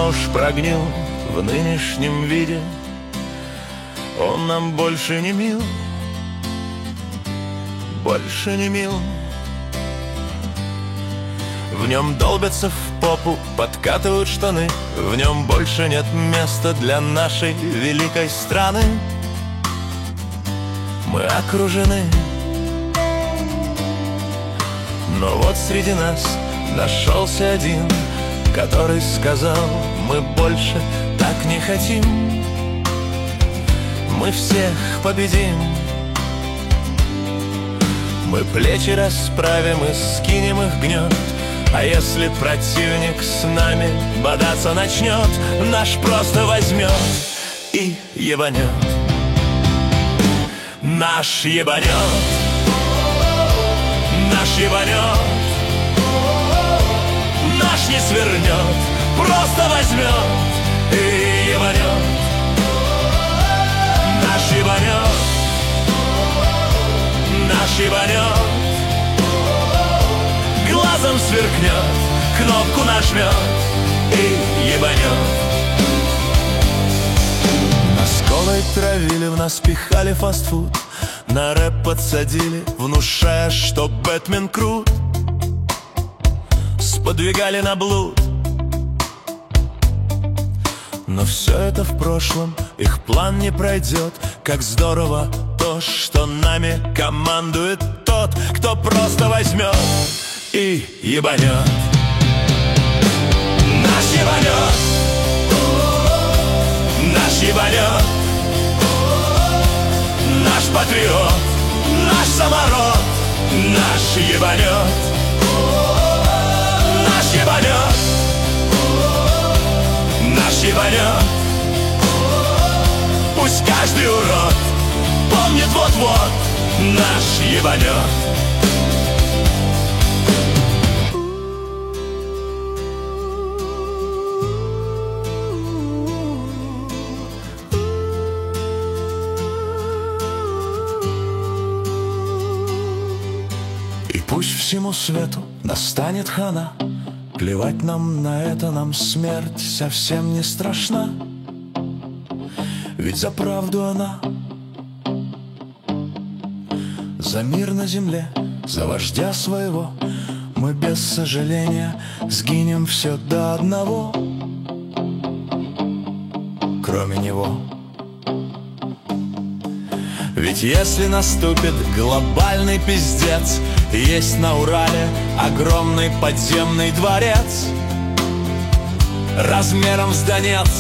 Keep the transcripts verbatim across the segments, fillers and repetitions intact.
давно уж прогнил в нынешнем виде. Он нам больше не мил, больше не мил. В нем долбятся в попу, подкатывают штаны. В нем больше нет места для нашей великой страны. Мы окружены, но вот среди нас нашелся один, который сказал: мы больше так не хотим. Мы всех победим. Мы плечи расправим и скинем их гнет. А если противник с нами бодаться начнет, наш просто возьмет и ебанет. Наш ебанет, наш ебанет, наш не свернет, просто возьмет и ебанет. Наш ебанет, наш ебанет, глазом сверкнет, кнопку нажмет и ебанет. Нас колой травили, в нас пихали фастфуд, на рэп подсадили, внушая, что Бэтмен крут. Сподвигали на блуд, но все это в прошлом, их план не пройдет. Как здорово то, что нами командует тот, кто просто возьмет и ебанет. Наш ебанет, наш ебанет, наш патриот, наш самород, наш ебанет, наш ебанет, наш ебанет. Пусть каждый урод помнит вот-вот, наш ебанет. И пусть всему свету настанет хана, плевать нам на это, нам смерть совсем не страшна. Ведь за правду она, за мир на земле, за вождя своего, мы без сожаления сгинем все до одного, кроме него. Ведь если наступит глобальный пиздец, есть на Урале огромный подземный дворец размером с Донецк.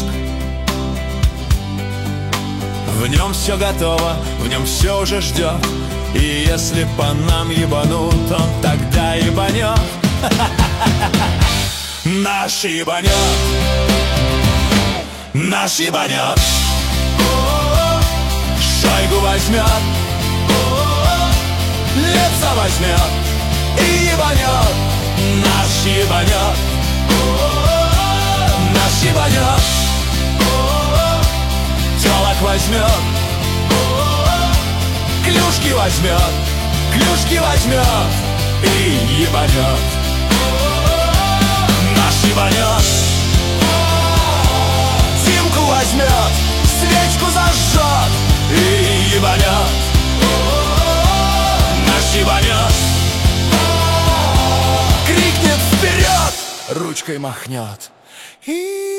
В нем все готово, в нем все уже ждет. И если по нам ебанут, он тогда ебанет. Наш ебанет, наш ебанет. Шойгу возьмет, Лепса возьмет и ебанет. Наш ебанет, наш ебанет. Телок возьмет, клюшки возьмет, клюшки возьмет и ебанет. Наш ебанет. Тимку возьмет, свечку зажжет и ебанет. Наш ебанет. Крикнет вперед, ручкой махнет и